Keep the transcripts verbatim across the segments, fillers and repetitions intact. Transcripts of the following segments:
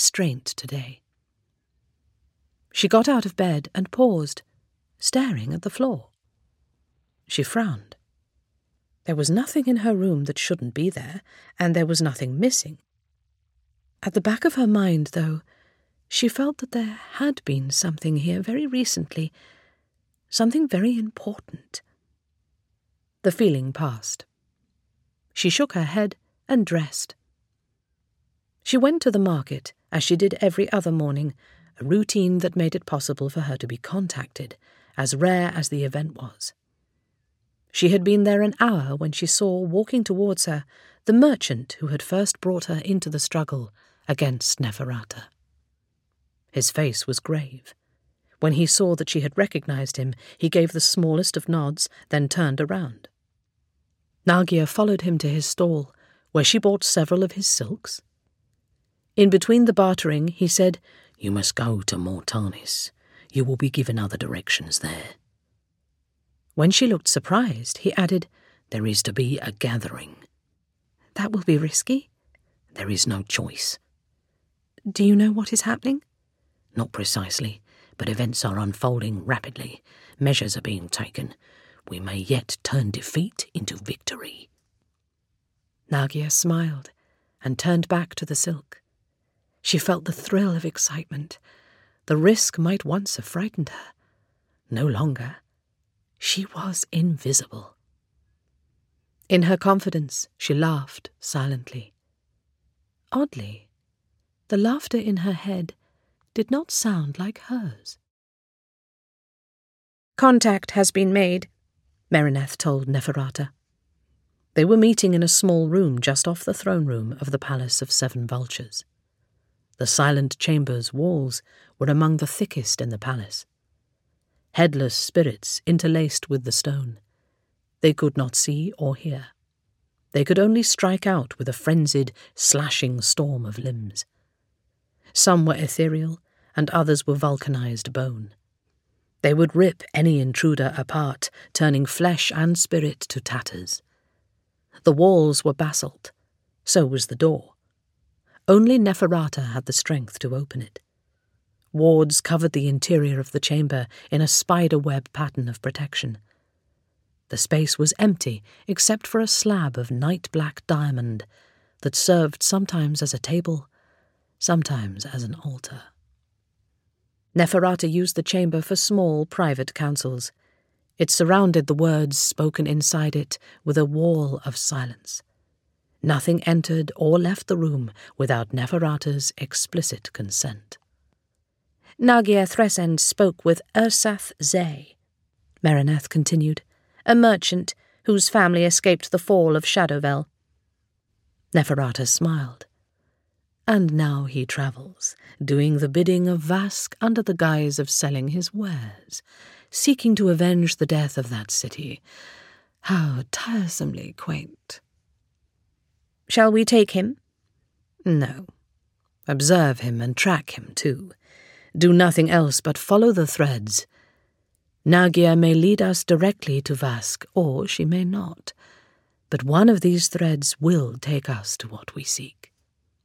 restraint today. She got out of bed and paused, staring at the floor. She frowned. There was nothing in her room that shouldn't be there, and there was nothing missing. At the back of her mind, though, she felt that there had been something here very recently, something very important. The feeling passed. She shook her head and dressed. She went to the market, as she did every other morning, a routine that made it possible for her to be contacted, as rare as the event was. She had been there an hour when she saw, walking towards her, the merchant who had first brought her into the struggle against Neferata. His face was grave. When he saw that she had recognized him, he gave the smallest of nods, then turned around. Nagia followed him to his stall, where she bought several of his silks. In between the bartering, he said, "You must go to Mortanis. You will be given other directions there." When she looked surprised, he added, "There is to be a gathering." "That will be risky." "There is no choice." "Do you know what is happening?" "Not precisely, but events are unfolding rapidly. Measures are being taken. We may yet turn defeat into victory." Nagia smiled and turned back to the silk. She felt the thrill of excitement. The risk might once have frightened her. No longer. She was invisible. In her confidence, she laughed silently. Oddly, the laughter in her head did not sound like hers. "Contact has been made," Mereneth told Neferata. They were meeting in a small room just off the throne room of the Palace of Seven Vultures. The silent chamber's walls were among the thickest in the palace. Headless spirits interlaced with the stone. They could not see or hear. They could only strike out with a frenzied, slashing storm of limbs. Some were ethereal, and others were vulcanized bone. They would rip any intruder apart, turning flesh and spirit to tatters. The walls were basalt, so was the door. Only Neferata had the strength to open it. Wards covered the interior of the chamber in a spider-web pattern of protection. The space was empty except for a slab of night-black diamond that served sometimes as a table, sometimes as an altar. Neferata used the chamber for small, private councils. It surrounded the words spoken inside it with a wall of silence. Nothing entered or left the room without Neferata's explicit consent. "Nagia Thresend spoke with Ursath Zay," Mereneth continued, "a merchant whose family escaped the fall of Shadowvel." Neferata smiled. "And now he travels, doing the bidding of Vask under the guise of selling his wares, seeking to avenge the death of that city. How tiresomely quaint." "Shall we take him?" "No. Observe him and track him, too. Do nothing else but follow the threads. Nagia may lead us directly to Vask, or she may not. But one of these threads will take us to what we seek."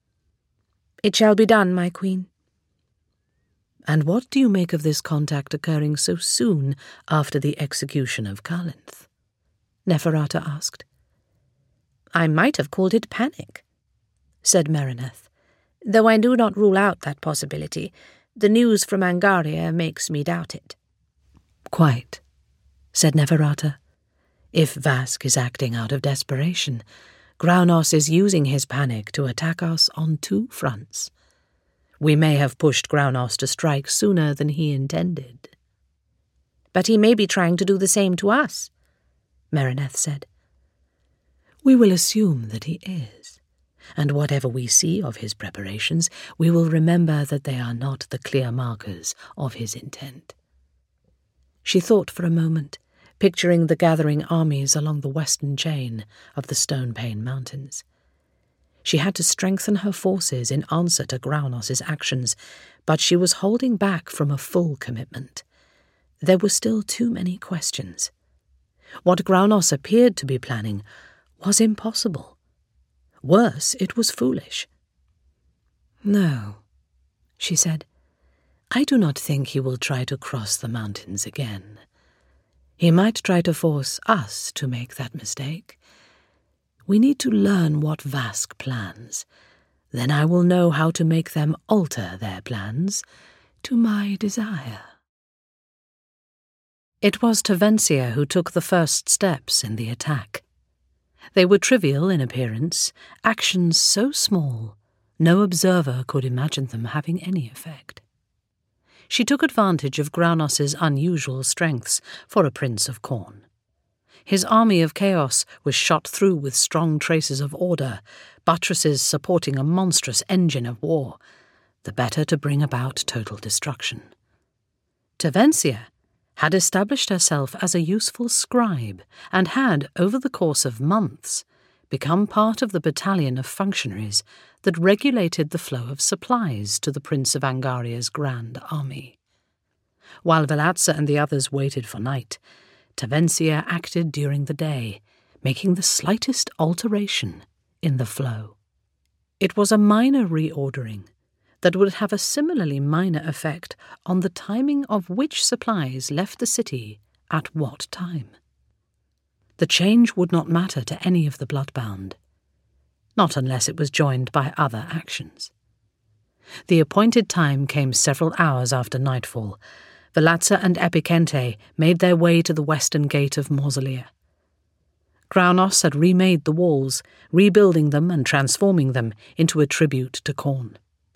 "It shall be done, my queen." "And what do you make of this contact occurring so soon after the execution of Kalinth?" Neferata asked. "I might have called it panic," said Mereneth, "though I do not rule out that possibility. The news from Angaria makes me doubt it." "Quite," said Neferata. "If Vask is acting out of desperation, Graunos is using his panic to attack us on two fronts. We may have pushed Graunos to strike sooner than he intended." "But he may be trying to do the same to us," Mereneth said. "We will assume that he is. And whatever we see of his preparations, we will remember that they are not the clear markers of his intent." She thought for a moment, picturing the gathering armies along the western chain of the Stonepane Mountains. She had to strengthen her forces in answer to Graunos' actions, but she was holding back from a full commitment. There were still too many questions. What Graunos appeared to be planning was impossible. Worse, it was foolish. "No," she said. "I do not think he will try to cross the mountains again. He might try to force us to make that mistake. We need to learn what Vask plans. Then I will know how to make them alter their plans to my desire." It was Tevencia who took the first steps in the attack. They were trivial in appearance, actions so small, no observer could imagine them having any effect. She took advantage of Graunos's unusual strengths for a prince of Khorne. His army of chaos was shot through with strong traces of order, buttresses supporting a monstrous engine of war, the better to bring about total destruction. Tevencia had established herself as a useful scribe and had, over the course of months, become part of the battalion of functionaries that regulated the flow of supplies to the Prince of Angaria's grand army. While Velatza and the others waited for night, Tevencia acted during the day, making the slightest alteration in the flow. It was a minor reordering that would have a similarly minor effect on the timing of which supplies left the city at what time. The change would not matter to any of the bloodbound, not unless it was joined by other actions. The appointed time came several hours after nightfall. Velatza and Epikente made their way to the western gate of Mausolea. Graunos had remade the walls, rebuilding them and transforming them into a tribute to Khorne.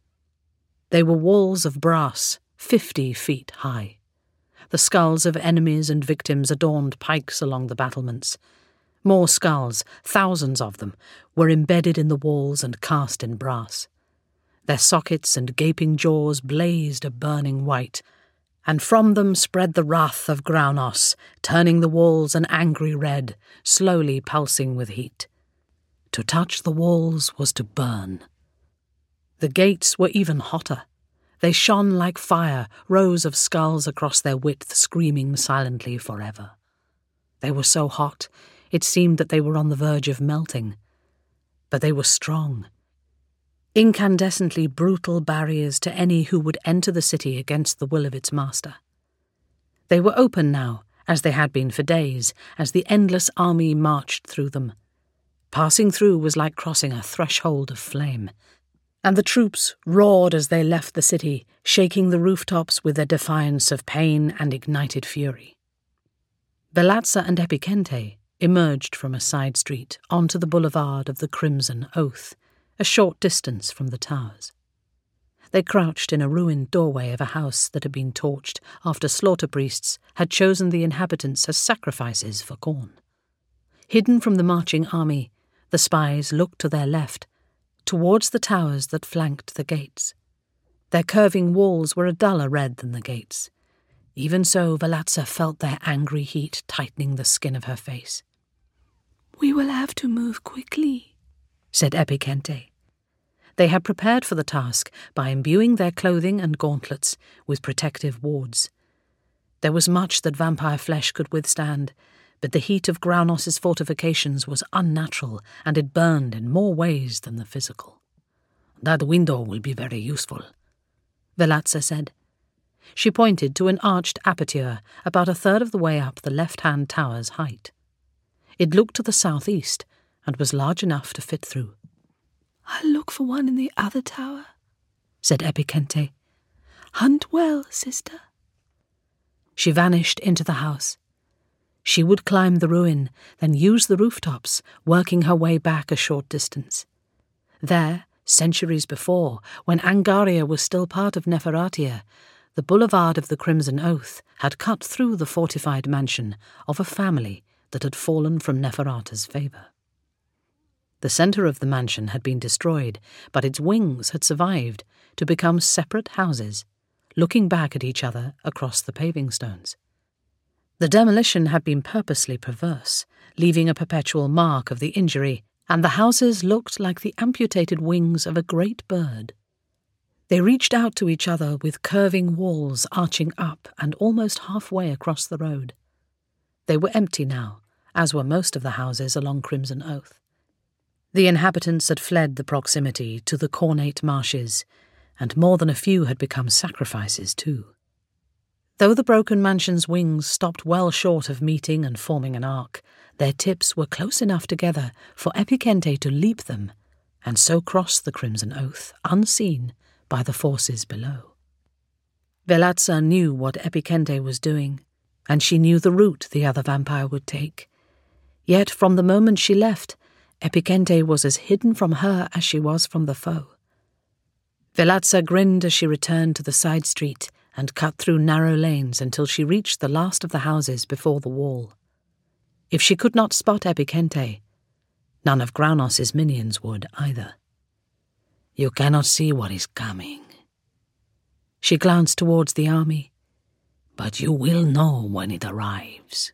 They were walls of brass, fifty feet high. The skulls of enemies and victims adorned pikes along the battlements. More skulls, thousands of them, were embedded in the walls and cast in brass. Their sockets and gaping jaws blazed a burning white, and from them spread the wrath of Graunos, turning the walls an angry red, slowly pulsing with heat. To touch the walls was to burn. The gates were even hotter. They shone like fire, rows of skulls across their width screaming silently forever. They were so hot, it seemed that they were on the verge of melting. But they were strong. Incandescently brutal barriers to any who would enter the city against the will of its master. They were open now, as they had been for days, as the endless army marched through them. Passing through was like crossing a threshold of flame. And the troops roared as they left the city, shaking the rooftops with their defiance of pain and ignited fury. Velatza and Epikente emerged from a side street onto the boulevard of the Crimson Oath, a short distance from the towers. They crouched in a ruined doorway of a house that had been torched after slaughter priests had chosen the inhabitants as sacrifices for Khorne. Hidden from the marching army, the spies looked to their left, towards the towers that flanked the gates. Their curving walls were a duller red than the gates. Even so, Velatza felt their angry heat tightening the skin of her face. "We will have to move quickly," said Epikente. They had prepared for the task by imbuing their clothing and gauntlets with protective wards. There was much that vampire flesh could withstand, but the heat of Graunos's fortifications was unnatural, and it burned in more ways than the physical. "That window will be very useful," Velatza said. She pointed to an arched aperture about a third of the way up the left-hand tower's height. It looked to the southeast, and was large enough to fit through. "I'll look for one in the other tower," said Epikente. "Hunt well, sister." She vanished into the house. She would climb the ruin, then use the rooftops, working her way back a short distance. There, centuries before, when Angaria was still part of Neferatia, the boulevard of the Crimson Oath had cut through the fortified mansion of a family that had fallen from Neferata's favour. The centre of the mansion had been destroyed, but its wings had survived to become separate houses, looking back at each other across the paving stones. The demolition had been purposely perverse, leaving a perpetual mark of the injury, and the houses looked like the amputated wings of a great bird. They reached out to each other with curving walls arching up and almost halfway across the road. They were empty now, as were most of the houses along Crimson Oath. The inhabitants had fled the proximity to the Khornate marshes, and more than a few had become sacrifices too. Though the broken mansion's wings stopped well short of meeting and forming an arc, their tips were close enough together for Epikente to leap them, and so cross the Crimson Oath, unseen by the forces below. Velatza knew what Epikente was doing, and she knew the route the other vampire would take. Yet from the moment she left, Epikente was as hidden from her as she was from the foe. Velatza grinned as she returned to the side street and cut through narrow lanes until she reached the last of the houses before the wall. If she could not spot Epikente, none of Graunos's minions would either. "You cannot see what is coming." She glanced towards the army, "but you will know when it arrives."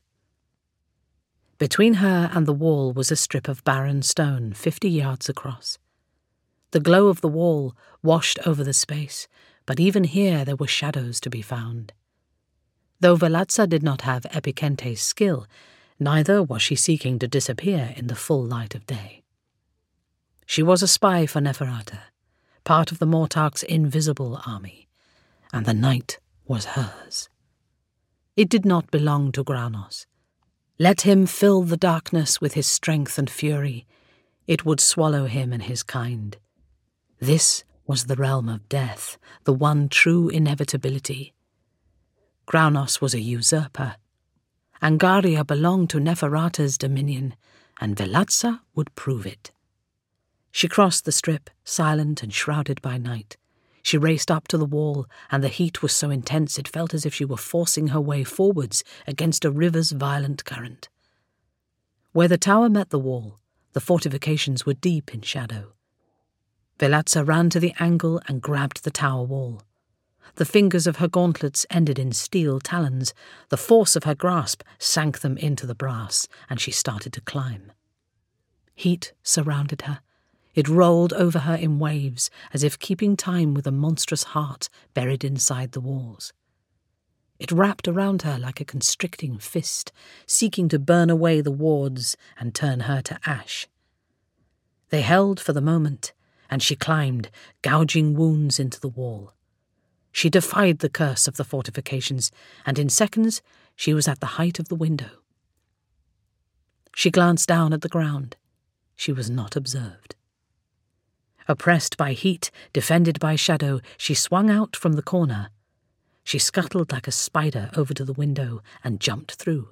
Between her and the wall was a strip of barren stone fifty yards across. The glow of the wall washed over the space, but even here there were shadows to be found. Though Velatza did not have Epikente's skill, neither was she seeking to disappear in the full light of day. She was a spy for Neferata, part of the Mortarch's invisible army, and the night was hers. It did not belong to Graunos. Let him fill the darkness with his strength and fury. It would swallow him and his kind. This was the realm of death, the one true inevitability. Graunos was a usurper. Angaria belonged to Neferata's dominion, and Velatza would prove it. She crossed the strip, silent and shrouded by night. She raced up to the wall, and the heat was so intense it felt as if she were forcing her way forwards against a river's violent current. Where the tower met the wall, the fortifications were deep in shadow. Velatza ran to the angle and grabbed the tower wall. The fingers of her gauntlets ended in steel talons. The force of her grasp sank them into the brass, and she started to climb. Heat surrounded her. It rolled over her in waves, as if keeping time with a monstrous heart buried inside the walls. It wrapped around her like a constricting fist, seeking to burn away the wards and turn her to ash. They held for the moment, and she climbed, gouging wounds into the wall. She defied the curse of the fortifications, and in seconds she was at the height of the window. She glanced down at the ground. She was not observed. Oppressed by heat, defended by shadow, she swung out from the corner. She scuttled like a spider over to the window and jumped through.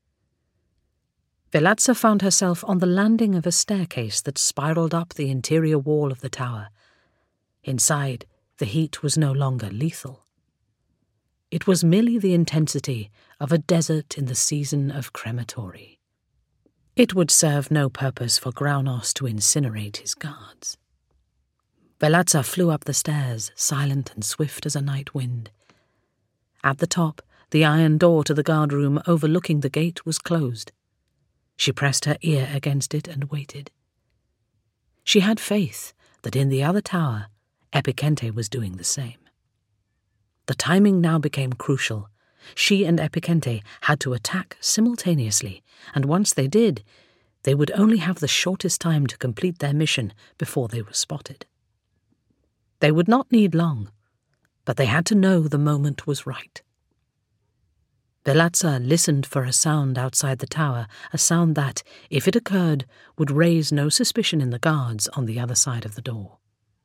Velatza found herself on the landing of a staircase that spiraled up the interior wall of the tower. Inside, the heat was no longer lethal. It was merely the intensity of a desert in the season of crematory. It would serve no purpose for Graunos to incinerate his guards. Velatza flew up the stairs, silent and swift as a night wind. At the top, the iron door to the guard-room overlooking the gate was closed. She pressed her ear against it and waited. She had faith that in the other tower, Epikente was doing the same. The timing now became crucial. She and Epikente had to attack simultaneously, and once they did, they would only have the shortest time to complete their mission before they were spotted. They would not need long, but they had to know the moment was right. Velatza listened for a sound outside the tower, a sound that, if it occurred, would raise no suspicion in the guards on the other side of the door.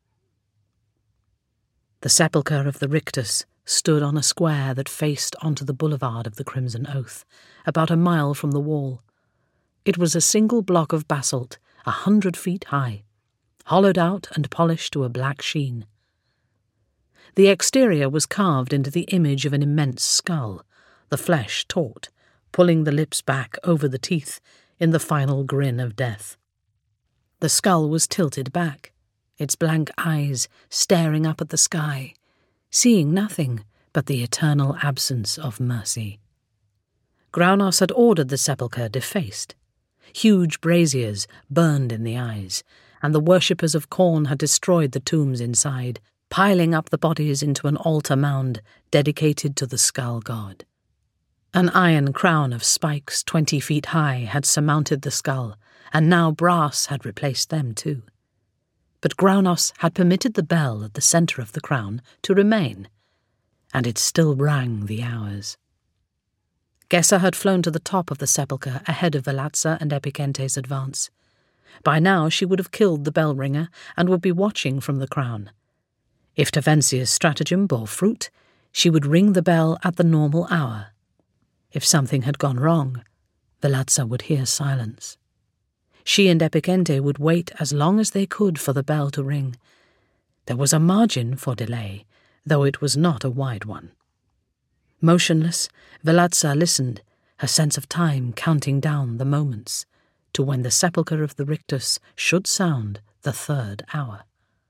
The sepulchre of the Rictus stood on a square that faced onto the boulevard of the Crimson Oath, about a mile from the wall. It was a single block of basalt, a hundred feet high, hollowed out and polished to a black sheen. The exterior was carved into the image of an immense skull, the flesh taut, pulling the lips back over the teeth in the final grin of death. The skull was tilted back, its blank eyes staring up at the sky, seeing nothing but the eternal absence of mercy. Graunos had ordered the sepulchre defaced. Huge braziers burned in the eyes, and the worshippers of Khorne had destroyed the tombs inside, piling up the bodies into an altar mound dedicated to the skull god. An iron crown of spikes twenty feet high had surmounted the skull, and now brass had replaced them too. But Graunos had permitted the bell at the centre of the crown to remain, and it still rang the hours. Gessa had flown to the top of the sepulchre ahead of Velatza and Epicente's advance. By now she would have killed the bell ringer and would be watching from the crown. If Tavensia's stratagem bore fruit, she would ring the bell at the normal hour. If something had gone wrong, Velatza would hear silence. She and Epicente would wait as long as they could for the bell to ring. There was a margin for delay, though it was not a wide one. Motionless, Velatza listened, her sense of time counting down the moments to when the sepulchre of the rictus should sound the third hour.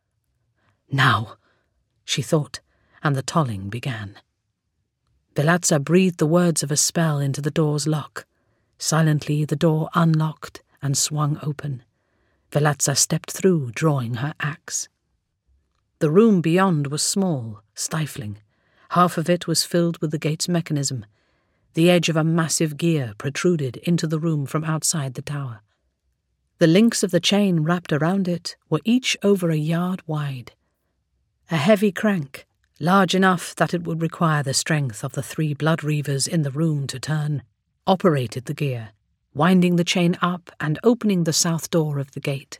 Now, she thought, and the tolling began. Velatza breathed the words of a spell into the door's lock. Silently the door unlocked and swung open. Velatza stepped through, drawing her axe. The room beyond was small, stifling. Half of it was filled with the gate's mechanism. The edge of a massive gear protruded into the room from outside the tower. The links of the chain wrapped around it were each over a yard wide. A heavy crank, large enough that it would require the strength of the three blood reavers in the room to turn, operated the gear, winding the chain up and opening the south door of the gate.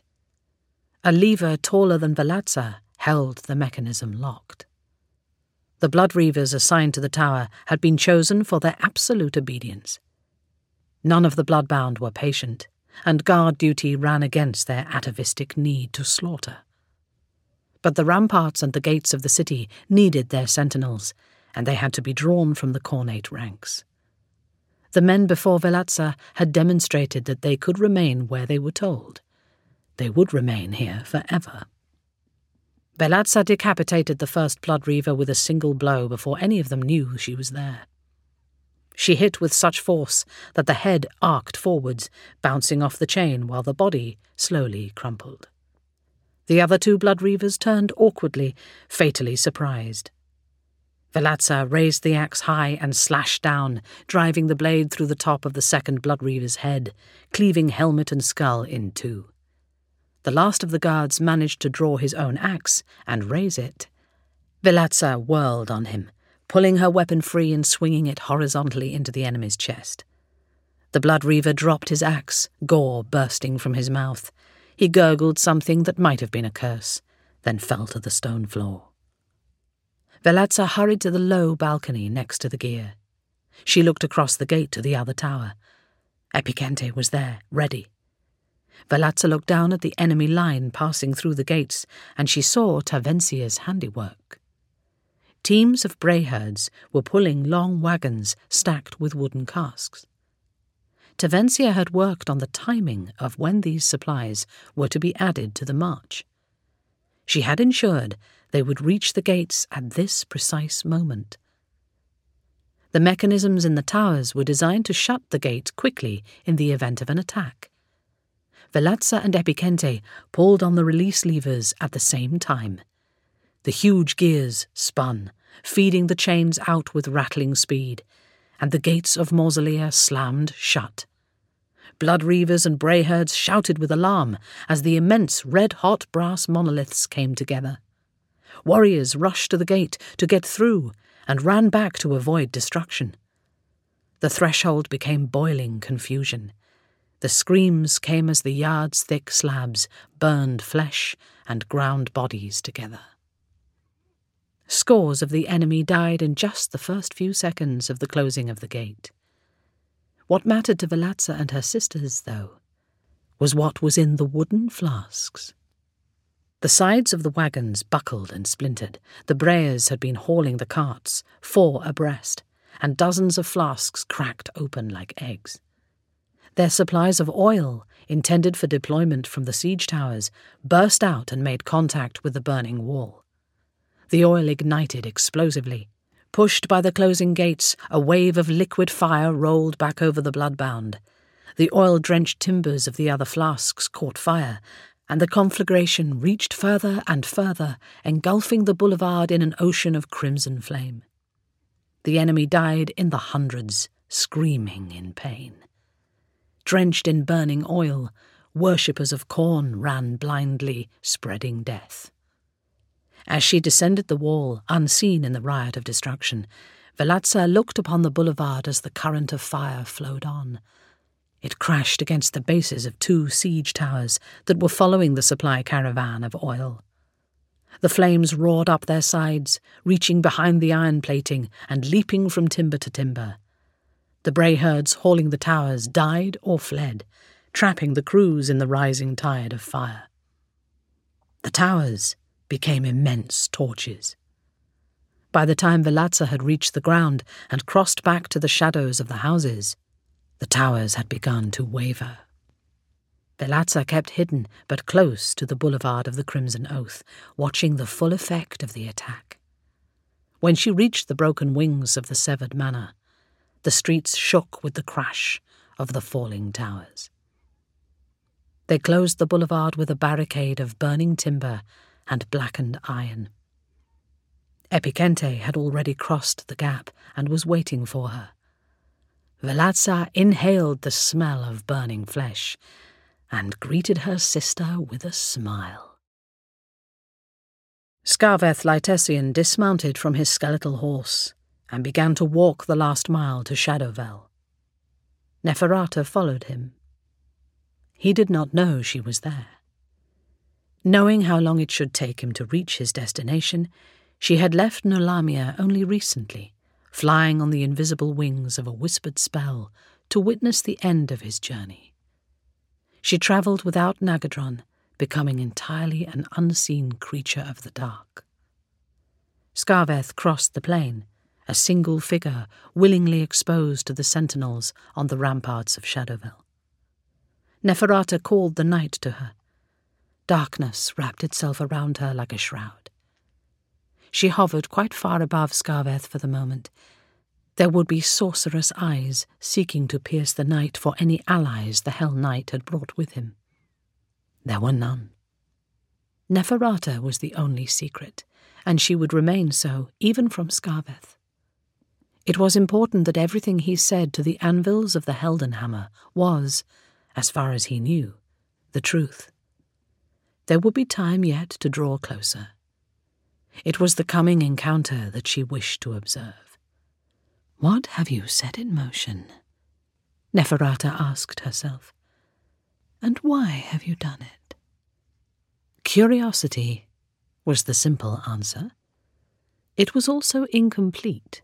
A lever taller than Velatza held the mechanism locked. The blood reavers assigned to the tower had been chosen for their absolute obedience. None of the bloodbound were patient, and guard duty ran against their atavistic need to slaughter. But the ramparts and the gates of the city needed their sentinels, and they had to be drawn from the cornate ranks. The men before Velatza had demonstrated that they could remain where they were told. They would remain here forever. Velatza decapitated the first blood reaver with a single blow before any of them knew she was there. She hit with such force that the head arced forwards, bouncing off the chain while the body slowly crumpled. The other two blood reavers turned awkwardly, fatally surprised. Velatza raised the axe high and slashed down, driving the blade through the top of the second blood reaver's head, cleaving helmet and skull in two. The last of the guards managed to draw his own axe and raise it. Velatza whirled on him, pulling her weapon free and swinging it horizontally into the enemy's chest. The blood reaver dropped his axe, gore bursting from his mouth. He gurgled something that might have been a curse, then fell to the stone floor. Velatza hurried to the low balcony next to the gear. She looked across the gate to the other tower. Epicente was there, ready. Velatza looked down at the enemy line passing through the gates, and she saw Tavensia's handiwork. Teams of brayherds were pulling long wagons stacked with wooden casks. Tavensia had worked on the timing of when these supplies were to be added to the march. She had ensured they would reach the gates at this precise moment. The mechanisms in the towers were designed to shut the gates quickly in the event of an attack. Velatza and Epicente pulled on the release levers at the same time. The huge gears spun, feeding the chains out with rattling speed, and the gates of Mausolea slammed shut. Blood reavers and brayherds shouted with alarm as the immense red-hot brass monoliths came together. Warriors rushed to the gate to get through and ran back to avoid destruction. The threshold became boiling confusion. The screams came as the yards-thick slabs burned flesh and ground bodies together. Scores of the enemy died in just the first few seconds of the closing of the gate. What mattered to Velatza and her sisters, though, was what was in the wooden flasks. The sides of the wagons buckled and splintered. The brayers had been hauling the carts, four abreast, and dozens of flasks cracked open like eggs. Their supplies of oil, intended for deployment from the siege towers, burst out and made contact with the burning wall. The oil ignited explosively. Pushed by the closing gates, a wave of liquid fire rolled back over the bloodbound. The oil-drenched timbers of the other flasks caught fire, and the conflagration reached further and further, engulfing the boulevard in an ocean of crimson flame. The enemy died in the hundreds, screaming in pain. Drenched in burning oil, worshippers of corn ran blindly, spreading death. As she descended the wall, unseen in the riot of destruction, Velatza looked upon the boulevard as the current of fire flowed on. It crashed against the bases of two siege towers that were following the supply caravan of oil. The flames roared up their sides, reaching behind the iron plating and leaping from timber to timber. The Bray herds hauling the towers died or fled, trapping the crews in the rising tide of fire. The towers became immense torches. By the time Velatza had reached the ground and crossed back to the shadows of the houses, the towers had begun to waver. Velatza kept hidden but close to the boulevard of the Crimson Oath, watching the full effect of the attack. When she reached the broken wings of the severed manor, the streets shook with the crash of the falling towers. They closed the boulevard with a barricade of burning timber and blackened iron. Epicente had already crossed the gap and was waiting for her. Velatza inhaled the smell of burning flesh and greeted her sister with a smile. Scarveth Lytessian dismounted from his skeletal horse and began to walk the last mile to Shadowvel. Neferata followed him. He did not know she was there. Knowing how long it should take him to reach his destination, she had left Nolamia only recently, flying on the invisible wings of a whispered spell to witness the end of his journey. She travelled without Nagadron, becoming entirely an unseen creature of the dark. Scarveth crossed the plain, a single figure willingly exposed to the sentinels on the ramparts of Shadowvel. Neferata called the night to her. Darkness wrapped itself around her like a shroud. She hovered quite far above Scarveth for the moment. There would be sorcerous eyes seeking to pierce the night for any allies the Hell Knight had brought with him. There were none. Neferata was the only secret, and she would remain so even from Scarveth. It was important that everything he said to the anvils of the Heldenhammer was, as far as he knew, the truth. There would be time yet to draw closer. It was the coming encounter that she wished to observe. "What have you set in motion?" Neferata asked herself. "And why have you done it?" Curiosity was the simple answer. It was also incomplete.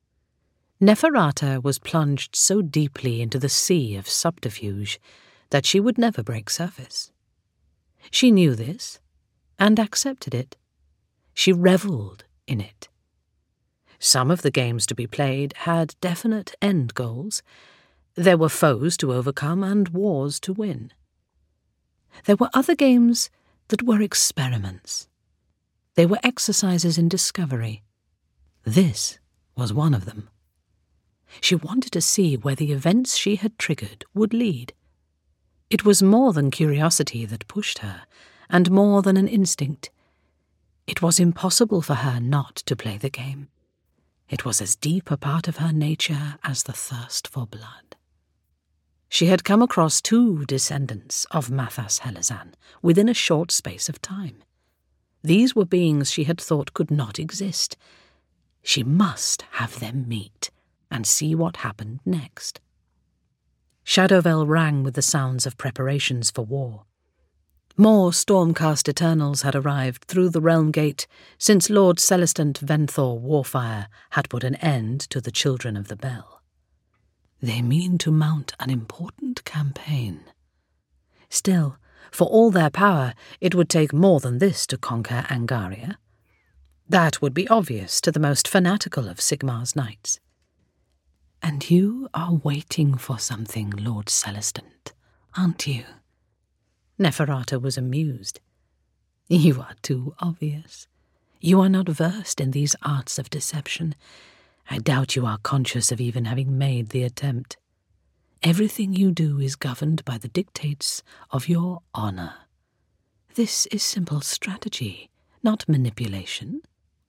Neferata was plunged so deeply into the sea of subterfuge that she would never break surface. She knew this, and accepted it. She revelled in it. Some of the games to be played had definite end goals. There were foes to overcome and wars to win. There were other games that were experiments. They were exercises in discovery. This was one of them. She wanted to see where the events she had triggered would lead. It was more than curiosity that pushed her, and more than an instinct. It was impossible for her not to play the game. It was as deep a part of her nature as the thirst for blood. She had come across two descendants of Mathas Helezan within a short space of time. These were beings she had thought could not exist. She must have them meet and see what happened next. Shadowvel rang with the sounds of preparations for war. More Stormcast Eternals had arrived through the Realm Gate since Lord Celestant Venthor Warfire had put an end to the Children of the Bell. They mean to mount an important campaign. Still, for all their power, it would take more than this to conquer Angaria. That would be obvious to the most fanatical of Sigmar's knights. "And you are waiting for something, Lord Celestant, aren't you?" Neferata was amused. "You are too obvious. You are not versed in these arts of deception. I doubt you are conscious of even having made the attempt. Everything you do is governed by the dictates of your honor. This is simple strategy, not manipulation."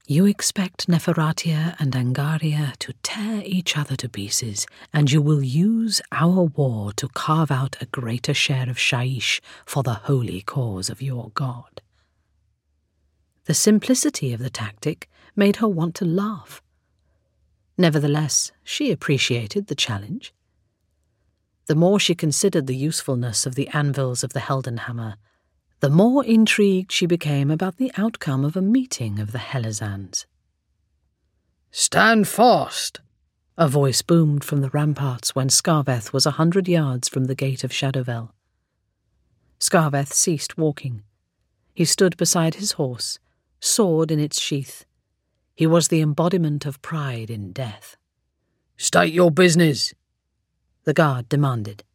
You expect Neferatia and Angaria to tear each other to pieces, and you will use our war to carve out a greater share of Shaish for the holy cause of your god. The simplicity of the tactic made her want to laugh. Nevertheless, she appreciated the challenge. The more she considered the usefulness of the anvils of the Heldenhammer, the more intrigued she became about the outcome of a meeting of the Helizans. "Stand fast!" A voice boomed from the ramparts when Skarveth was a hundred yards from the gate of Shadowvel. Skarveth ceased walking. He stood beside his horse, sword in its sheath. He was the embodiment of pride in death. "State your business," the guard demanded.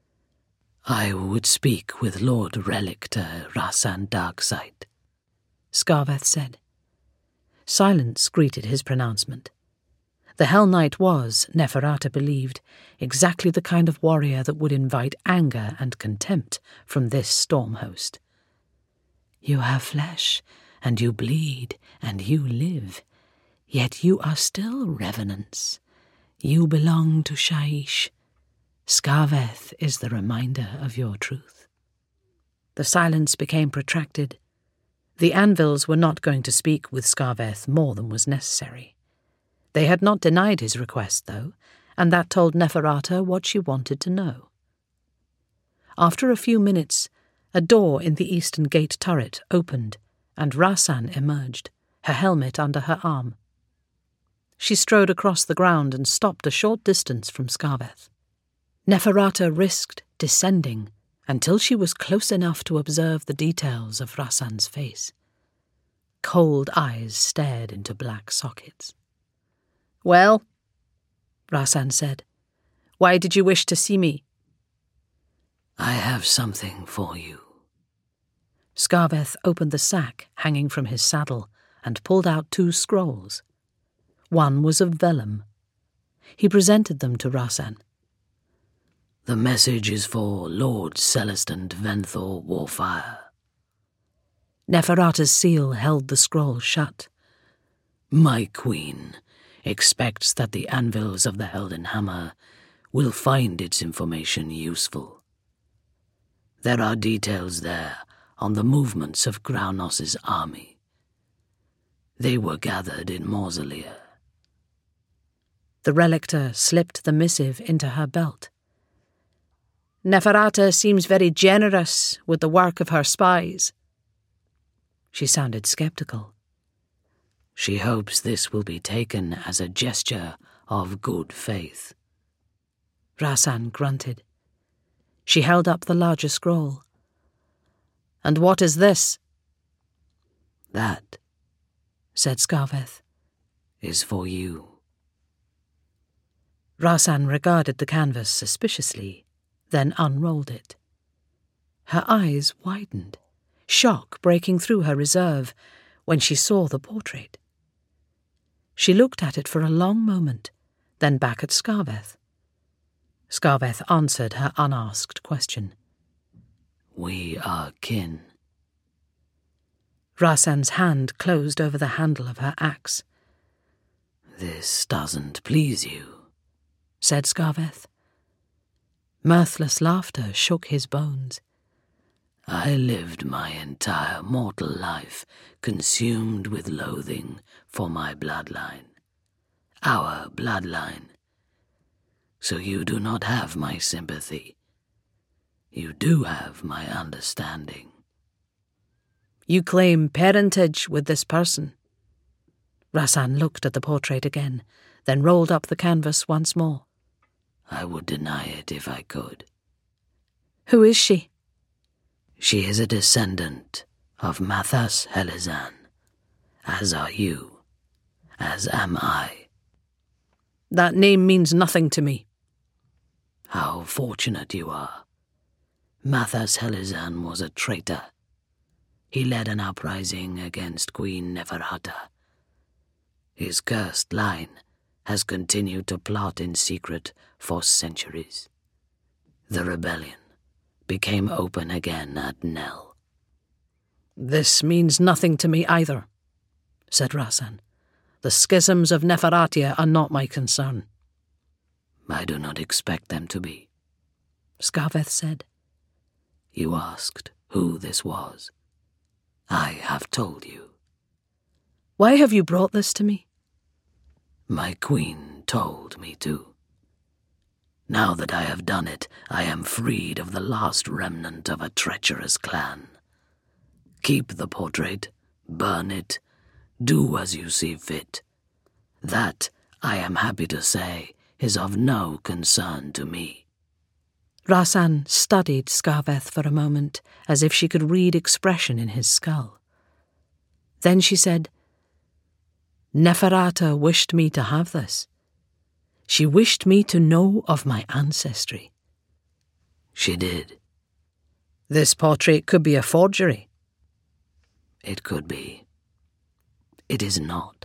"I would speak with Lord Relictor Rasan Darksight," Skarveth said. Silence greeted his pronouncement. The Hell Knight was, Neferata believed, exactly the kind of warrior that would invite anger and contempt from this storm host. "You have flesh, and you bleed, and you live, yet you are still revenants. You belong to Shaish. Skarveth is the reminder of your truth." The silence became protracted. The anvils were not going to speak with Skarveth more than was necessary. They had not denied his request, though, and that told Neferata what she wanted to know. After a few minutes, a door in the eastern gate turret opened, and Rasan emerged, her helmet under her arm. She strode across the ground and stopped a short distance from Skarveth. Neferata risked descending until she was close enough to observe the details of Rasan's face. Cold eyes stared into black sockets. "Well," Rasan said, "why did you wish to see me?" "I have something for you." Skarveth opened the sack hanging from his saddle and pulled out two scrolls. One was of vellum. He presented them to Rasan. "The message is for Lord Celestin Dventhor Warfire." Neferata's seal held the scroll shut. "My queen expects that the anvils of the Heldenhammer will find its information useful. There are details there on the movements of Graunos's army. They were gathered in Mausolea." The Relictor slipped the missive into her belt. "Neferata seems very generous with the work of her spies." She sounded skeptical. "She hopes this will be taken as a gesture of good faith." Rasan grunted. She held up the larger scroll. "And what is this?" "That," said Skarveth, "is for you." Rasan regarded the canvas suspiciously, then unrolled it. Her eyes widened, shock breaking through her reserve when she saw the portrait. She looked at it for a long moment, then back at Skarveth. Skarveth answered her unasked question. "We are kin." Rasan's hand closed over the handle of her axe. "This doesn't please you," said Skarveth. Mirthless laughter shook his bones. "I lived my entire mortal life consumed with loathing for my bloodline. Our bloodline. So you do not have my sympathy. You do have my understanding." "You claim parentage with this person." Rasan looked at the portrait again, then rolled up the canvas once more. "I would deny it if I could." "Who is she?" "She is a descendant of Mathas Helizan, as are you, as am I." "That name means nothing to me." "How fortunate you are. Mathas Helizan was a traitor. He led an uprising against Queen Neferata. His cursed line has continued to plot in secret for centuries. The rebellion became open again at Nell." "This means nothing to me either." said Rasan. "The schisms of Neferatia are not my concern." "I do not expect them to be," Scarveth said. "You asked who this was. I have told you." "Why have you brought this to me?" "My queen told me to. Now that I have done it, I am freed of the last remnant of a treacherous clan. Keep the portrait, burn it, do as you see fit. That, I am happy to say, is of no concern to me." Rasan studied Scarveth for a moment, as if she could read expression in his skull. Then she said, "Neferata wished me to have this. She wished me to know of my ancestry." "She did." "This portrait could be a forgery." "It could be. It is not.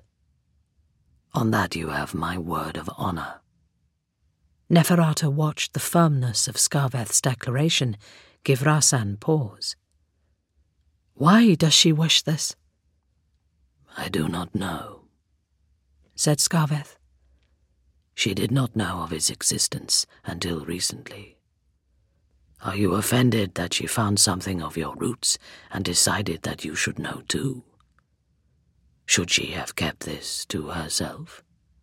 On that you have my word of honor." Neferata watched the firmness of Scarveth's declaration give Rasan pause. "Why does she wish this?" "I do not know," said Scarveth. "She did not know of its existence until recently. Are you offended that she found something of your roots and decided that you should know too? Should she have kept this to herself?"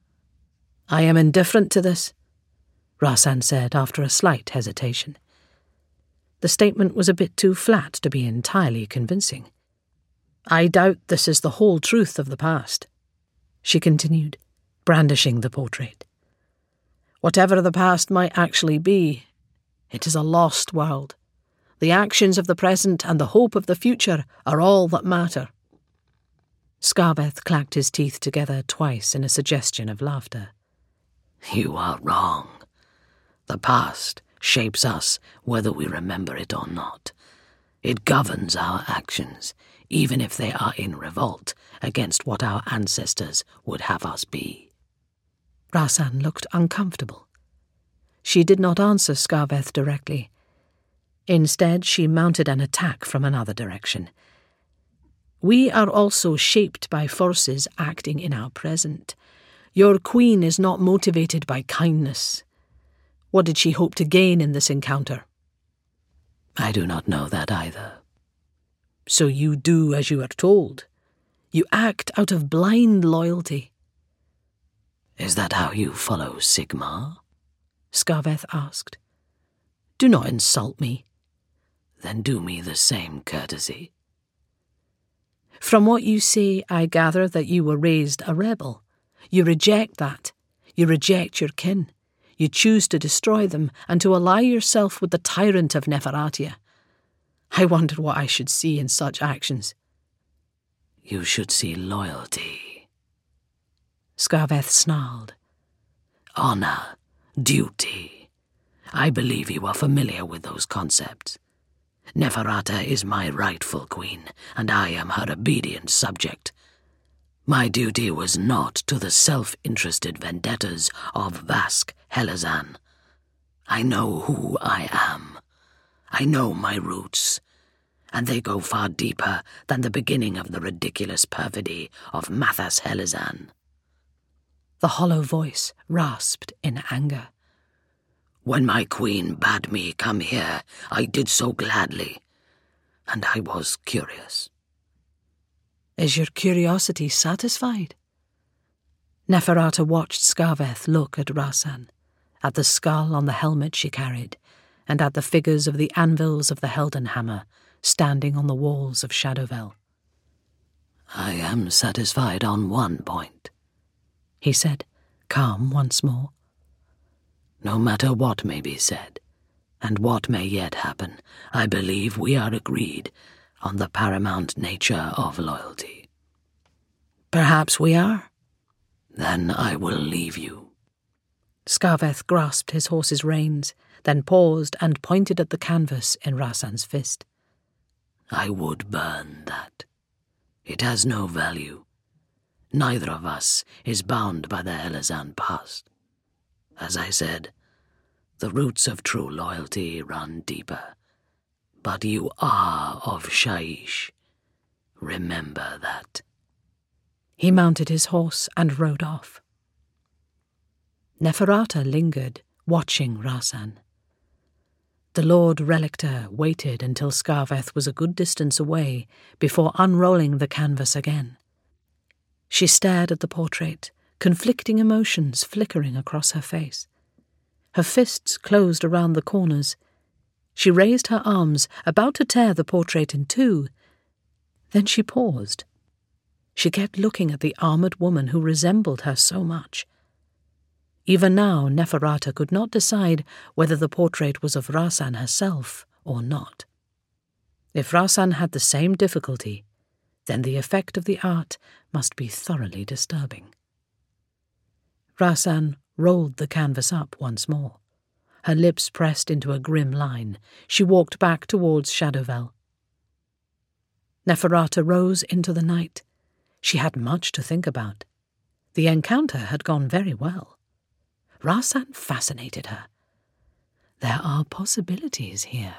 "I am indifferent to this," Rasan said after a slight hesitation. The statement was a bit too flat to be entirely convincing. "I doubt this is the whole truth of the past," she continued, brandishing the portrait. "Whatever the past might actually be, it is a lost world. The actions of the present and the hope of the future are all that matter." Scarveth clacked his teeth together twice in a suggestion of laughter. "You are wrong. The past shapes us whether we remember it or not. It governs our actions, even if they are in revolt against what our ancestors would have us be." Rasan looked uncomfortable. She did not answer Scarveth directly. Instead, she mounted an attack from another direction. "We are also shaped by forces acting in our present. Your queen is not motivated by kindness. What did she hope to gain in this encounter?" "I do not know that either." "So you do as you are told. You act out of blind loyalty." "Is that how you follow Sigmar?" Scarveth asked. "Do not insult me." "Then do me the same courtesy." "From what you say, I gather that you were raised a rebel. You reject that. You reject your kin. You choose to destroy them and to ally yourself with the tyrant of Neferatia. I wonder what I should see in such actions." "You should see loyalty," Scarveth snarled. "Honor, duty. I believe you are familiar with those concepts. Neferata is my rightful queen, and I am her obedient subject. My duty was not to the self-interested vendettas of Vask Helizan. I know who I am. I know my roots, and they go far deeper than the beginning of the ridiculous perfidy of Mathas Helizan." The hollow voice rasped in anger. "When my queen bade me come here, I did so gladly, and I was curious." "Is your curiosity satisfied?" Neferata watched Scarveth look at Rasan, at the skull on the helmet she carried, and at the figures of the anvils of the Heldenhammer standing on the walls of Shadowvel. "I am satisfied on one point," he said, calm once more. "No matter what may be said, and what may yet happen, I believe we are agreed on the paramount nature of loyalty." "Perhaps we are." "Then I will leave you." Scarveth grasped his horse's reins, then paused and pointed at the canvas in Rasan's fist. "I would burn that. It has no value. Neither of us is bound by the Helizan past. As I said, the roots of true loyalty run deeper. But you are of Shaish. Remember that." He mounted his horse and rode off. Neferata lingered, watching Rasan. The Lord Relictor waited until Scarveth was a good distance away before unrolling the canvas again. She stared at the portrait, conflicting emotions flickering across her face. Her fists closed around the corners. She raised her arms, about to tear the portrait in two. Then she paused. She kept looking at the armoured woman who resembled her so much. Even now, Neferata could not decide whether the portrait was of Rasan herself or not. If Rasan had the same difficulty, then the effect of the art must be thoroughly disturbing. Rasan rolled the canvas up once more. Her lips pressed into a grim line. She walked back towards Shadowvel. Neferata rose into the night. She had much to think about. The encounter had gone very well. Rasan fascinated her. There are possibilities here.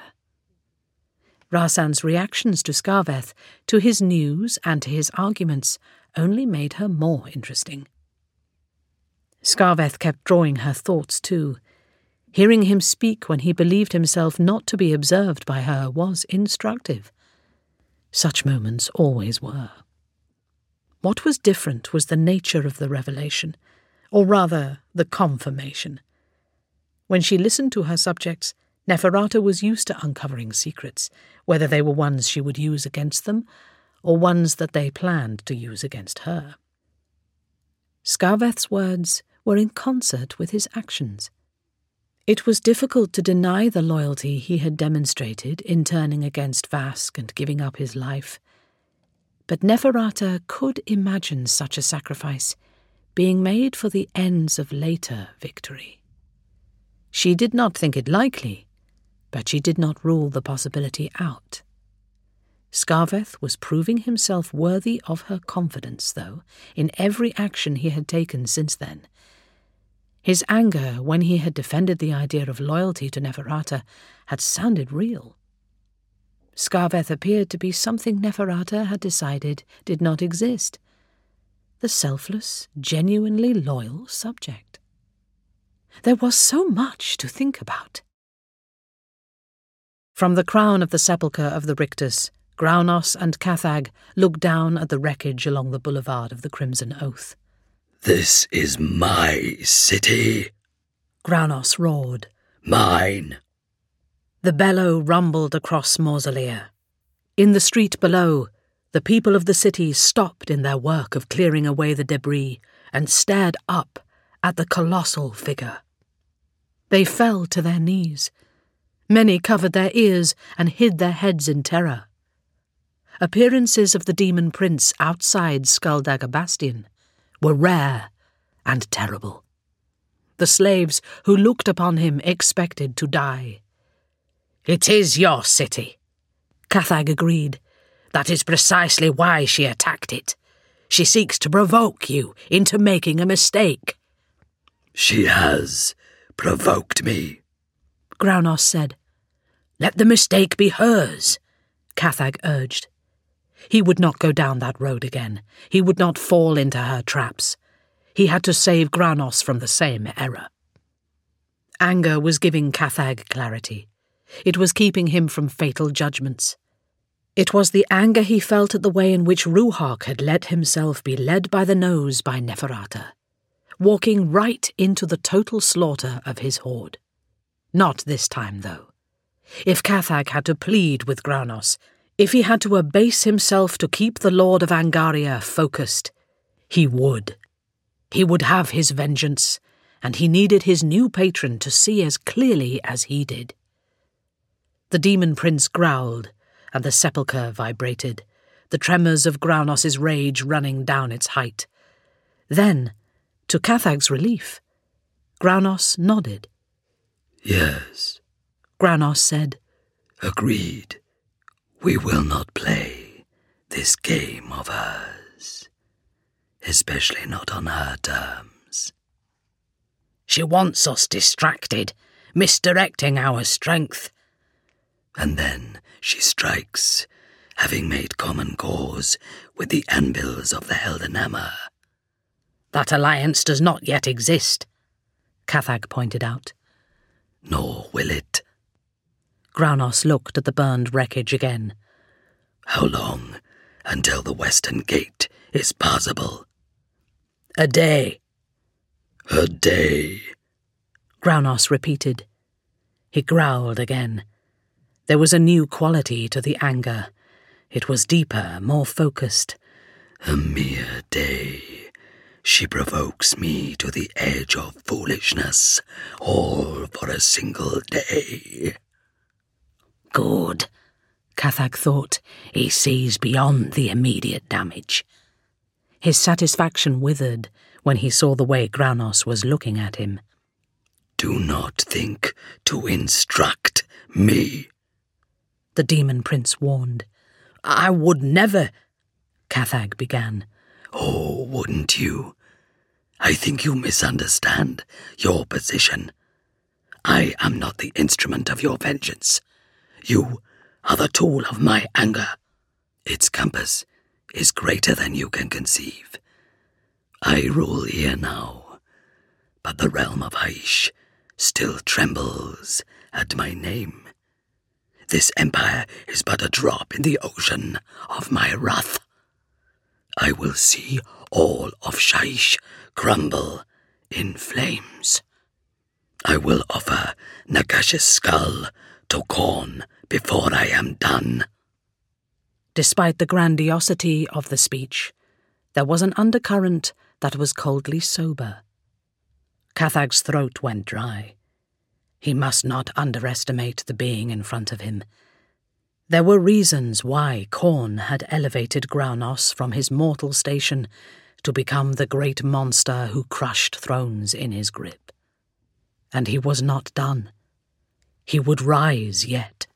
Rasan's reactions to Scarveth, to his news and to his arguments, only made her more interesting. Scarveth kept drawing her thoughts too. Hearing him speak when he believed himself not to be observed by her was instructive. Such moments always were. What was different was the nature of the revelation, or rather, the confirmation. When she listened to her subjects, Neferata was used to uncovering secrets, whether they were ones she would use against them, or ones that they planned to use against her. Scarveth's words were in concert with his actions. It was difficult to deny the loyalty he had demonstrated in turning against Vask and giving up his life. But Neferata could imagine such a sacrifice being made for the ends of later victory. She did not think it likely, but she did not rule the possibility out. Scarveth was proving himself worthy of her confidence, though, in every action he had taken since then. His anger when he had defended the idea of loyalty to Neferata had sounded real. Scarveth appeared to be something Neferata had decided did not exist. The selfless, genuinely loyal subject. There was so much to think about. From the crown of the sepulchre of the Rictus, Graunos and Cathag looked down at the wreckage along the boulevard of the Crimson Oath. "This is my city," Graunos roared. "Mine." The bellow rumbled across Mausolea. In the street below, the people of the city stopped in their work of clearing away the debris and stared up at the colossal figure. They fell to their knees. Many covered their ears and hid their heads in terror. Appearances of the demon prince outside Skuldagger Bastion were rare and terrible. The slaves who looked upon him expected to die. "It is your city," Cathag agreed. "That is precisely why she attacked it. She seeks to provoke you into making a mistake." "She has provoked me," Graunos said. "Let the mistake be hers," Cathag urged. He would not go down that road again. He would not fall into her traps. He had to save Graunos from the same error. Anger was giving Cathag clarity. It was keeping him from fatal judgments. It was the anger he felt at the way in which Ruhak had let himself be led by the nose by Neferata, walking right into the total slaughter of his horde. Not this time, though. If Cathag had to plead with Graunos, if he had to abase himself to keep the Lord of Angaria focused, he would. He would have his vengeance, and he needed his new patron to see as clearly as he did. The demon prince growled, and the sepulchre vibrated, the tremors of Graunos' rage running down its height. Then, to Cathag's relief, Graunos nodded. "Yes," Graunos said. "Agreed. We will not play this game of hers, especially not on her terms." "She wants us distracted, misdirecting our strength." "And then she strikes, having made common cause with the anvils of the Heldenhammer. That alliance does not yet exist, Cathag pointed out. Nor will it. Graunos looked at the burned wreckage again. How long until the western gate is passable? A day. A day, Graunos repeated. He growled again. There was a new quality to the anger. It was deeper, more focused. A mere day. She provokes me to the edge of foolishness, all for a single day. Good, Cathag thought. He sees beyond the immediate damage. His satisfaction withered when he saw the way Graunos was looking at him. Do not think to instruct me, the demon prince warned. I would never, Cathag began. Oh, wouldn't you? I think you misunderstand your position. I am not the instrument of your vengeance. You are the tool of my anger. Its compass is greater than you can conceive. I rule here now, but the realm of Hysh still trembles at my name. This empire is but a drop in the ocean of my wrath. I will see all of Shyish crumble in flames. I will offer Nagash's skull to Khorne before I am done. Despite the grandiosity of the speech, there was an undercurrent that was coldly sober. Cathag's throat went dry. He must not underestimate the being in front of him. There were reasons why Khorne had elevated Graunos from his mortal station to become the great monster who crushed thrones in his grip. And he was not done. He would rise yet.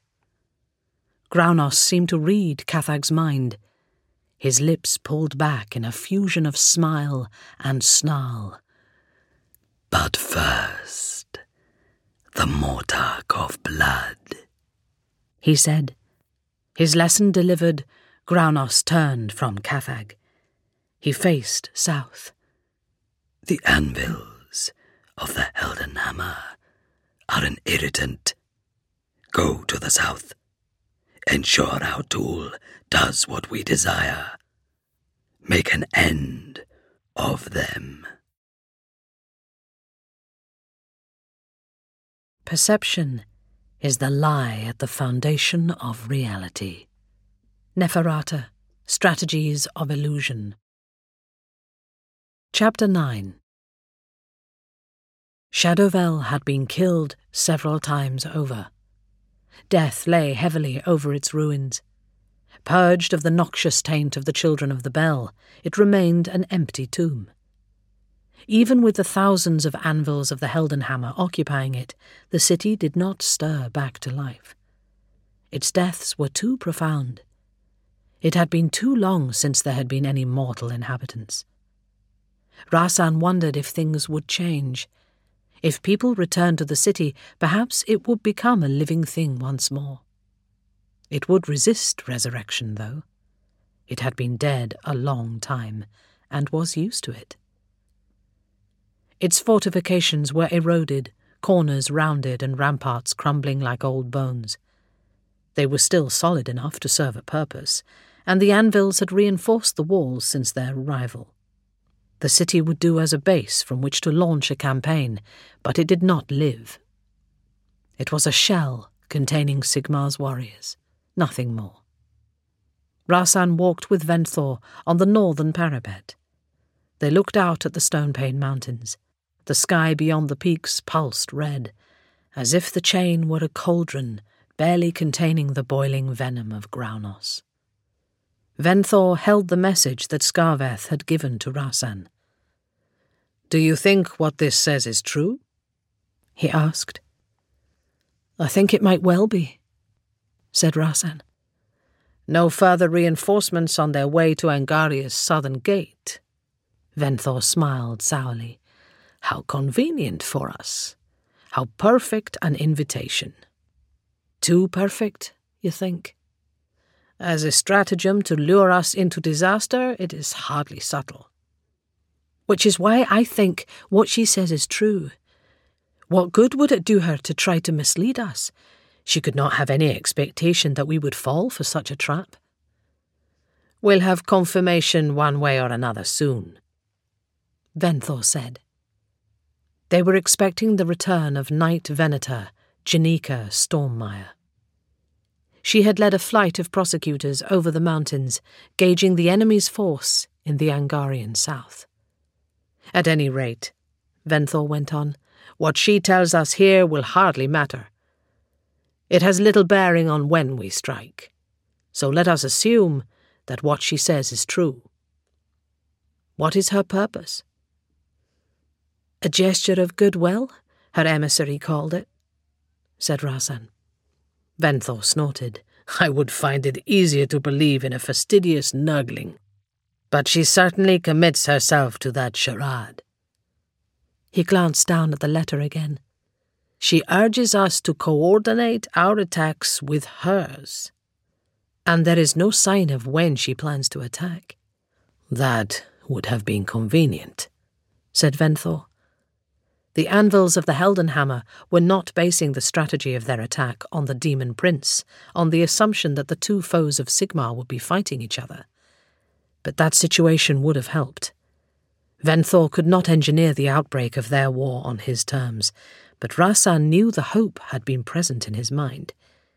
Graunos seemed to read Cathag's mind. His lips pulled back in a fusion of smile and snarl. But first, the Mortarch of blood, he said. His lesson delivered, Graunos turned from Cathag. He faced south. The anvils of the Heldenhammer are an irritant. Go to the south. Ensure our tool does what we desire. Make an end of them. Perception is the lie at the foundation of reality. Neferata, Strategies of Illusion. Chapter nine. Shadowvel had been killed several times over. Death lay heavily over its ruins. Purged of the noxious taint of the Children of the Bell, it remained an empty tomb. Even with the thousands of anvils of the Heldenhammer occupying it, the city did not stir back to life. Its deaths were too profound. It had been too long since there had been any mortal inhabitants. Rasan wondered if things would change. If people returned to the city, perhaps it would become a living thing once more. It would resist resurrection, though. It had been dead a long time, and was used to it. Its fortifications were eroded, corners rounded and ramparts crumbling like old bones. They were still solid enough to serve a purpose, and the anvils had reinforced the walls since their arrival. The city would do as a base from which to launch a campaign, but it did not live. It was a shell containing Sigmar's warriors, nothing more. Rasan walked with Ventthor on the northern parapet. They looked out at the Stonepane Mountains. The sky beyond the peaks pulsed red, as if the chain were a cauldron barely containing the boiling venom of Graunos. Ventthor held the message that Skarveth had given to Rasan. "Do you think what this says is true?" he asked. "I think it might well be," said Rasan. "No further reinforcements on their way to Angaria's southern gate." Ventthor smiled sourly. "How convenient for us. How perfect an invitation." "Too perfect, you think?" As a stratagem to lure us into disaster, it is hardly subtle. Which is why I think what she says is true. What good would it do her to try to mislead us? She could not have any expectation that we would fall for such a trap. We'll have confirmation one way or another soon, Venthor said. They were expecting the return of Knight Venator, Janika Stormmire. She had led a flight of prosecutors over the mountains, gauging the enemy's force in the Angarian south. At any rate, Venthor went on, what she tells us here will hardly matter. It has little bearing on when we strike, so let us assume that what she says is true. What is her purpose? A gesture of goodwill, her emissary called it, said Rasan. Venthor snorted. I would find it easier to believe in a fastidious nuggling. But she certainly commits herself to that charade. He glanced down at the letter again. She urges us to coordinate our attacks with hers. And there is no sign of when she plans to attack. That would have been convenient, said Venthor. The anvils of the Heldenhammer were not basing the strategy of their attack on the Demon Prince, on the assumption that the two foes of Sigmar would be fighting each other. But that situation would have helped. Venthor could not engineer the outbreak of their war on his terms, but Rasan knew the hope had been present in his mind.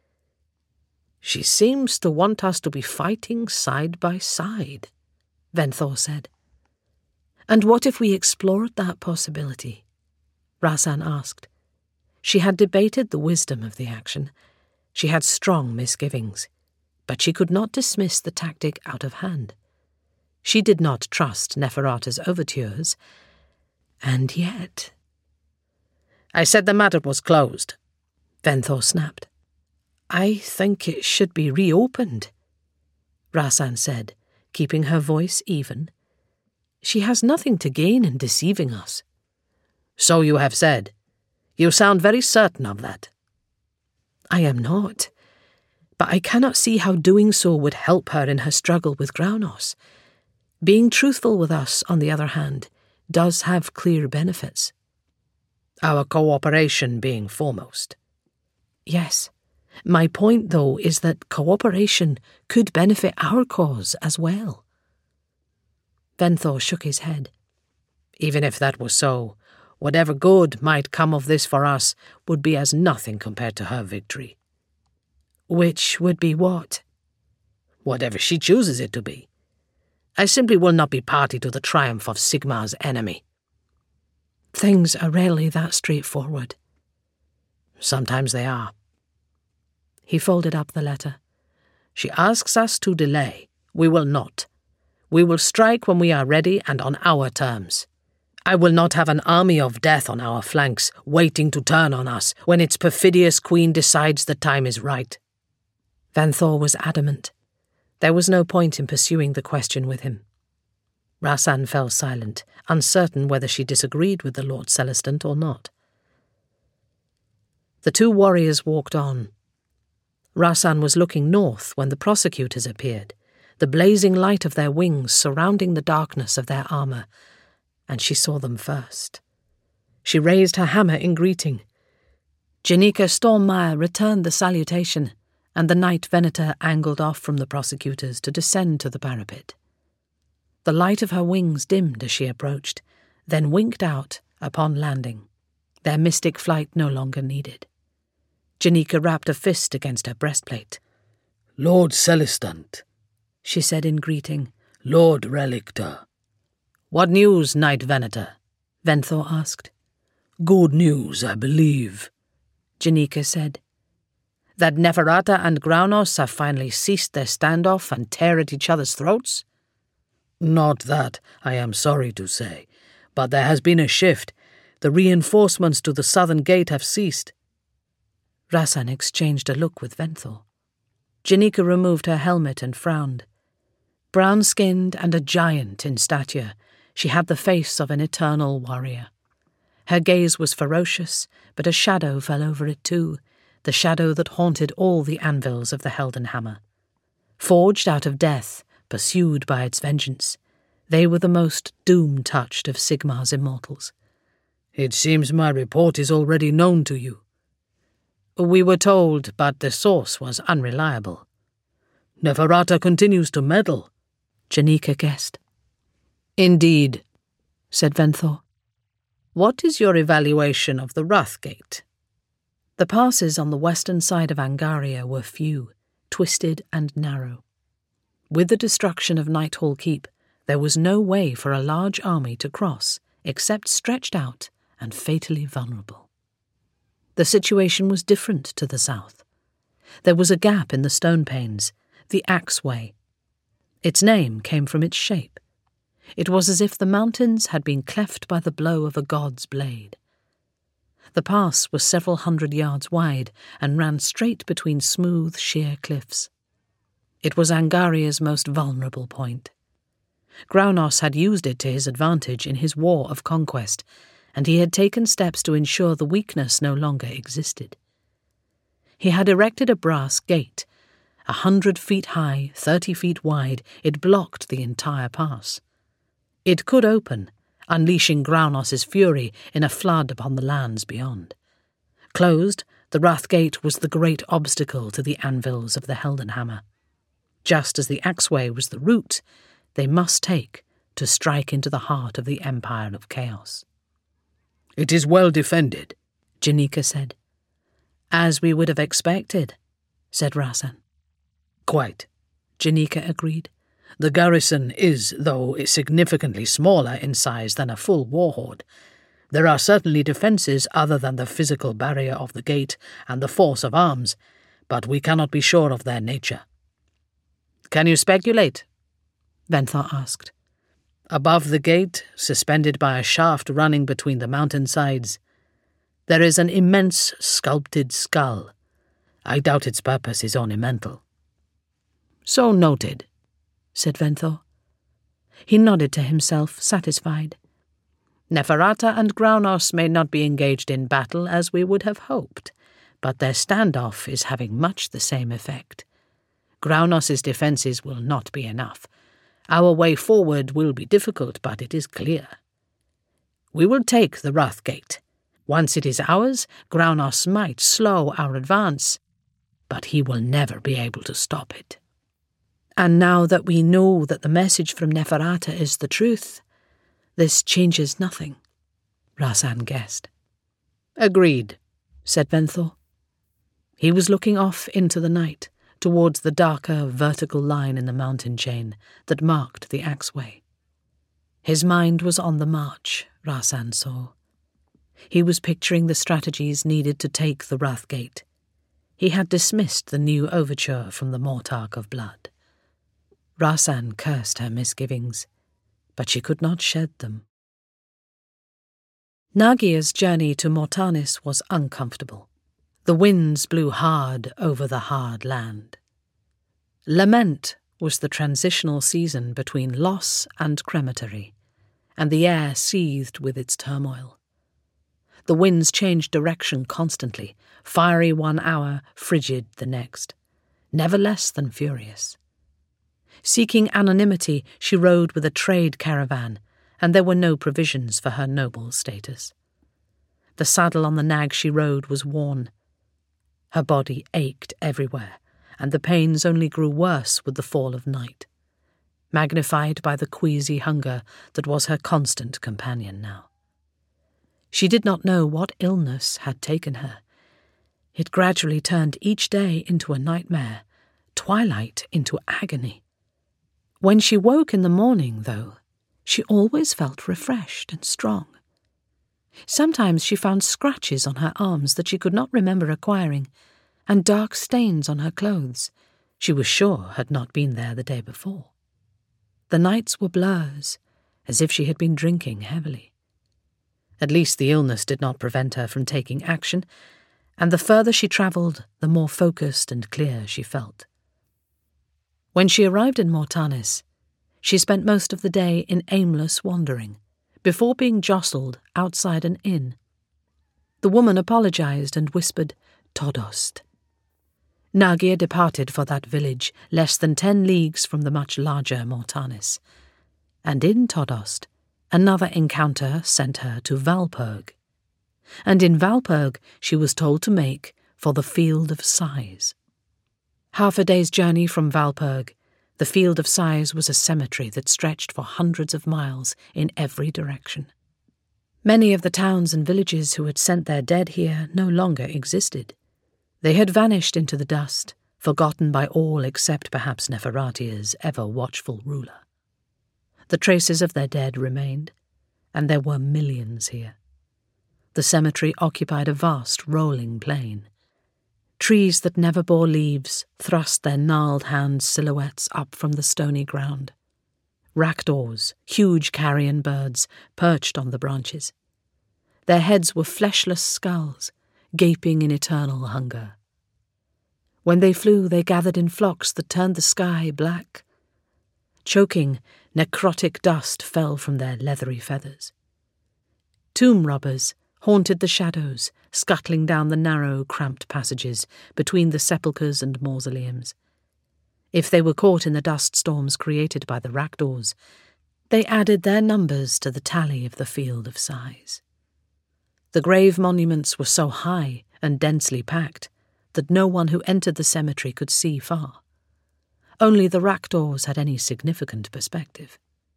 She seems to want us to be fighting side by side, Venthor said. And what if we explored that possibility? Rasan asked. She had debated the wisdom of the action. She had strong misgivings, but she could not dismiss the tactic out of hand. She did not trust Neferata's overtures, and yet... I said the matter was closed, Venthor snapped. I think it should be reopened, Rasan said, keeping her voice even. She has nothing to gain in deceiving us. So you have said. You sound very certain of that. I am not, but I cannot see how doing so would help her in her struggle with Graunos. Being truthful with us, on the other hand, does have clear benefits. Our cooperation being foremost. Yes. My point, though, is that cooperation could benefit our cause as well. Venthor shook his head. Even if that was so, whatever good might come of this for us would be as nothing compared to her victory. Which would be what? Whatever she chooses it to be. I simply will not be party to the triumph of Sigmar's enemy. Things are rarely that straightforward. Sometimes they are. He folded up the letter. She asks us to delay. We will not. We will strike when we are ready and on our terms. I will not have an army of death on our flanks, waiting to turn on us when its perfidious queen decides the time is right. Venthor was adamant. There was no point in pursuing the question with him. Rasan fell silent, uncertain whether she disagreed with the Lord Celestant or not. The two warriors walked on. Rasan was looking north when the prosecutors appeared, the blazing light of their wings surrounding the darkness of their armour, and she saw them first. She raised her hammer in greeting. Janika Stormmire returned the salutation, and the Knight Venator angled off from the prosecutors to descend to the parapet. The light of her wings dimmed as she approached, then winked out upon landing, their mystic flight no longer needed. Janika rapped a fist against her breastplate. "Lord Celestant," she said in greeting. "Lord Relictor." "What news, Knight Venator?" Venthor asked. "Good news, I believe," Janika said. "That Neferata and Graunos have finally ceased their standoff and tear at each other's throats?" "Not that, I am sorry to say, but there has been a shift. The reinforcements to the southern gate have ceased." Rasan exchanged a look with Venthor. Janika removed her helmet and frowned. Brown-skinned and a giant in stature, she had the face of an eternal warrior. Her gaze was ferocious, but a shadow fell over it too, the shadow that haunted all the anvils of the Heldenhammer. Forged out of death, pursued by its vengeance, they were the most doom-touched of Sigmar's immortals. It seems my report is already known to you. We were told, but the source was unreliable. Neferata continues to meddle, Janika guessed. Indeed, said Ventnor. What is your evaluation of the Wrathgate? The passes on the western side of Angaria were few, twisted and narrow. With the destruction of Nighthall Keep, there was no way for a large army to cross, except stretched out and fatally vulnerable. The situation was different to the south. There was a gap in the stone panes, the Axeway. Its name came from its shape. It was as if the mountains had been cleft by the blow of a god's blade. The pass was several hundred yards wide and ran straight between smooth, sheer cliffs. It was Angaria's most vulnerable point. Graunos had used it to his advantage in his war of conquest, and he had taken steps to ensure the weakness no longer existed. He had erected a brass gate. A hundred feet high, thirty feet wide, it blocked the entire pass. It could open, unleashing Graunos's fury in a flood upon the lands beyond. Closed, the Wrathgate was the great obstacle to the anvils of the Heldenhammer. Just as the Axeway was the route they must take to strike into the heart of the Empire of Chaos. It is well defended, Janika said. As we would have expected, said Rasan. Quite, Janika agreed. The garrison is, though, significantly smaller in size than a full warhorde. There are certainly defences other than the physical barrier of the gate and the force of arms, but we cannot be sure of their nature. Can you speculate? Ventnor asked. Above the gate, suspended by a shaft running between the mountain sides, there is an immense sculpted skull. I doubt its purpose is ornamental. So noted, said Ventnor. He nodded to himself, satisfied. Neferata and Graunos may not be engaged in battle as we would have hoped, but their standoff is having much the same effect. Graunos's defences will not be enough. Our way forward will be difficult, but it is clear. We will take the Wrathgate. Once it is ours, Graunos might slow our advance, but he will never be able to stop it. And now that we know that the message from Neferata is the truth, this changes nothing, Rasan guessed. Agreed, said Ventnor. He was looking off into the night, towards the darker vertical line in the mountain chain that marked the Axeway. His mind was on the march, Rasan saw. He was picturing the strategies needed to take the Wrathgate. He had dismissed the new overture from the Mortarch of Blood. Rasan cursed her misgivings, but she could not shed them. Nagia's journey to Mortanis was uncomfortable. The winds blew hard over the hard land. Lament was the transitional season between loss and crematory, and the air seethed with its turmoil. The winds changed direction constantly, fiery one hour, frigid the next, never less than furious. Seeking anonymity, she rode with a trade caravan, and there were no provisions for her noble status. The saddle on the nag she rode was worn. Her body ached everywhere, and the pains only grew worse with the fall of night, magnified by the queasy hunger that was her constant companion now. She did not know what illness had taken her. It gradually turned each day into a nightmare, twilight into agony. When she woke in the morning, though, she always felt refreshed and strong. Sometimes she found scratches on her arms that she could not remember acquiring, and dark stains on her clothes she was sure had not been there the day before. The nights were blurs, as if she had been drinking heavily. At least the illness did not prevent her from taking action, and the further she travelled, the more focused and clear she felt. When she arrived in Mortanis, she spent most of the day in aimless wandering, before being jostled outside an inn. The woman apologized and whispered, "Todost." Nagia departed for that village less than ten leagues from the much larger Mortanis, and in Todost another encounter sent her to Valperg, and in Valperg she was told to make for the Field of Sighs. Half a day's journey from Valperg, the Field of Sighs was a cemetery that stretched for hundreds of miles in every direction. Many of the towns and villages who had sent their dead here no longer existed. They had vanished into the dust, forgotten by all except perhaps Neferatia's ever-watchful ruler. The traces of their dead remained, and there were millions here. The cemetery occupied a vast rolling plain. Trees that never bore leaves thrust their gnarled hand silhouettes up from the stony ground. Rakdors, huge carrion birds, perched on the branches. Their heads were fleshless skulls, gaping in eternal hunger. When they flew, they gathered in flocks that turned the sky black. Choking, necrotic dust fell from their leathery feathers. Tomb robbers haunted the shadows, scuttling down the narrow, cramped passages between the sepulchres and mausoleums. If they were caught in the dust storms created by the Rakdors, they added their numbers to the tally of the Field of Sighs. The grave monuments were so high and densely packed that no one who entered the cemetery could see far. Only the Rakdors had any significant perspective.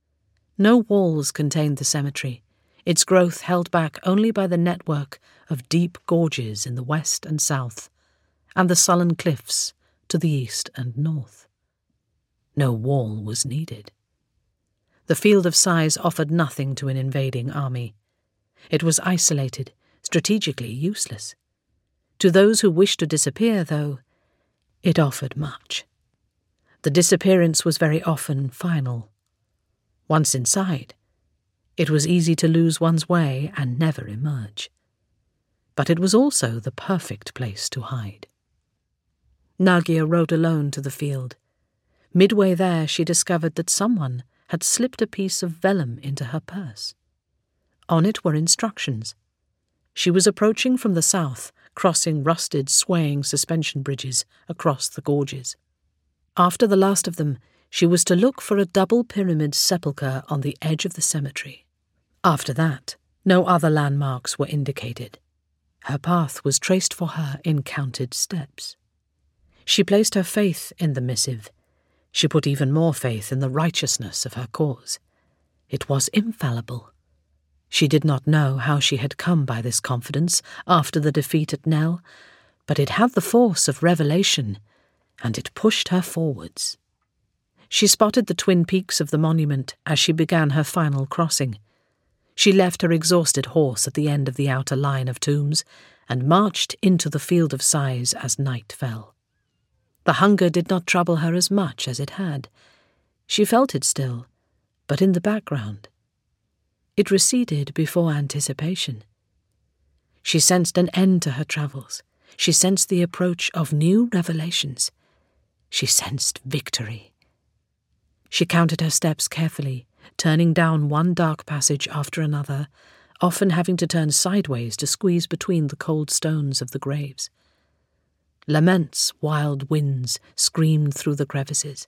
No walls contained the cemetery, its growth held back only by the network of deep gorges in the west and south, and the sullen cliffs to the east and north. No wall was needed. The Field of Sighs offered nothing to an invading army. It was isolated, strategically useless. To those who wished to disappear, though, it offered much. The disappearance was very often final. Once inside, it was easy to lose one's way and never emerge. But it was also the perfect place to hide. Nagia rode alone to the field. Midway there, she discovered that someone had slipped a piece of vellum into her purse. On it were instructions. She was approaching from the south, crossing rusted, swaying suspension bridges across the gorges. After the last of them, she was to look for a double pyramid sepulchre on the edge of the cemetery. After that, no other landmarks were indicated. Her path was traced for her in counted steps. She placed her faith in the missive. She put even more faith in the righteousness of her cause. It was infallible. She did not know how she had come by this confidence after the defeat at Nell, but it had the force of revelation, and it pushed her forwards. She spotted the twin peaks of the monument as she began her final crossing. She left her exhausted horse at the end of the outer line of tombs and marched into the Field of Sighs as night fell. The hunger did not trouble her as much as it had. She felt it still, but in the background. It receded before anticipation. She sensed an end to her travels. She sensed the approach of new revelations. She sensed victory. She counted her steps carefully, turning down one dark passage after another, often having to turn sideways to squeeze between the cold stones of the graves. Laments, wild winds screamed through the crevices.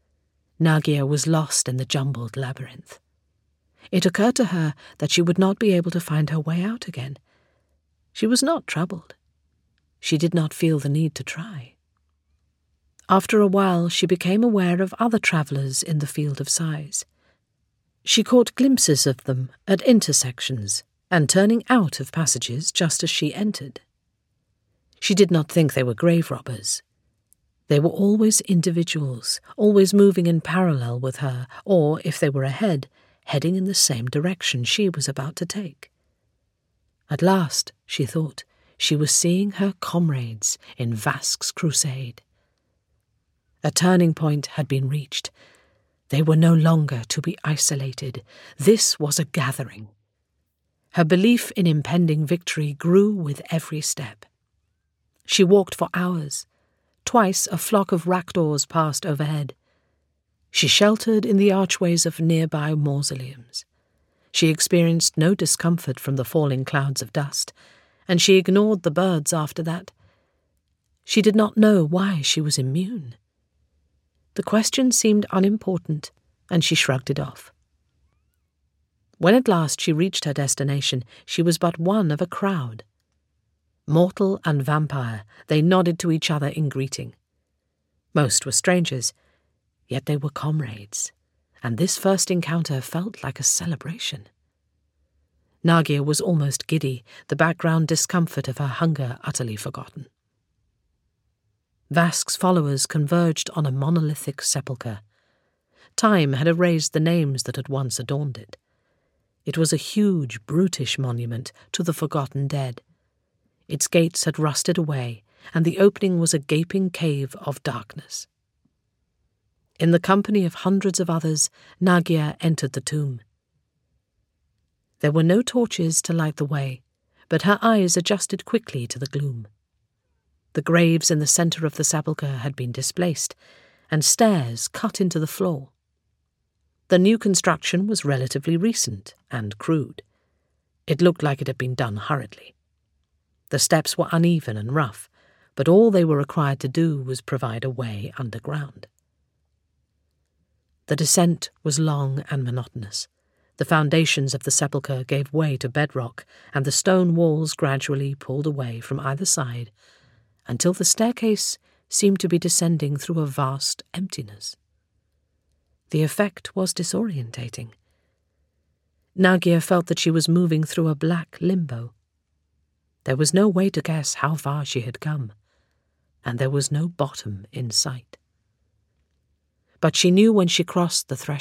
Nagia was lost in the jumbled labyrinth. It occurred to her that she would not be able to find her way out again. She was not troubled. She did not feel the need to try. After a while, she became aware of other travellers in the Field of Sighs. She caught glimpses of them at intersections and turning out of passages just as she entered. She did not think they were grave robbers. They were always individuals, always moving in parallel with her, or, if they were ahead, heading in the same direction she was about to take. At last, she thought, she was seeing her comrades in Vask's crusade. A turning point had been reached. They were no longer to be isolated. This was a gathering. Her belief in impending victory grew with every step. She walked for hours. Twice a flock of Rakdors passed overhead. She sheltered in the archways of nearby mausoleums. She experienced no discomfort from the falling clouds of dust, and she ignored the birds after that. She did not know why she was immune. The question seemed unimportant, and she shrugged it off. When at last she reached her destination, she was but one of a crowd. Mortal and vampire, they nodded to each other in greeting. Most were strangers, yet they were comrades, and this first encounter felt like a celebration. Nagia was almost giddy, the background discomfort of her hunger utterly forgotten. Vask's followers converged on a monolithic sepulchre. Time had erased the names that had once adorned it. It was a huge, brutish monument to the forgotten dead. Its gates had rusted away, and the opening was a gaping cave of darkness. In the company of hundreds of others, Nagia entered the tomb. There were no torches to light the way, but her eyes adjusted quickly to the gloom. The graves in the centre of the sepulchre had been displaced, and stairs cut into the floor. The new construction was relatively recent and crude. It looked like it had been done hurriedly. The steps were uneven and rough, but all they were required to do was provide a way underground. The descent was long and monotonous. The foundations of the sepulchre gave way to bedrock, and the stone walls gradually pulled away from either side, until the staircase seemed to be descending through a vast emptiness. The effect was disorientating. Nagia felt that she was moving through a black limbo. There was no way to guess how far she had come, and there was no bottom in sight. But she knew when she crossed the threshold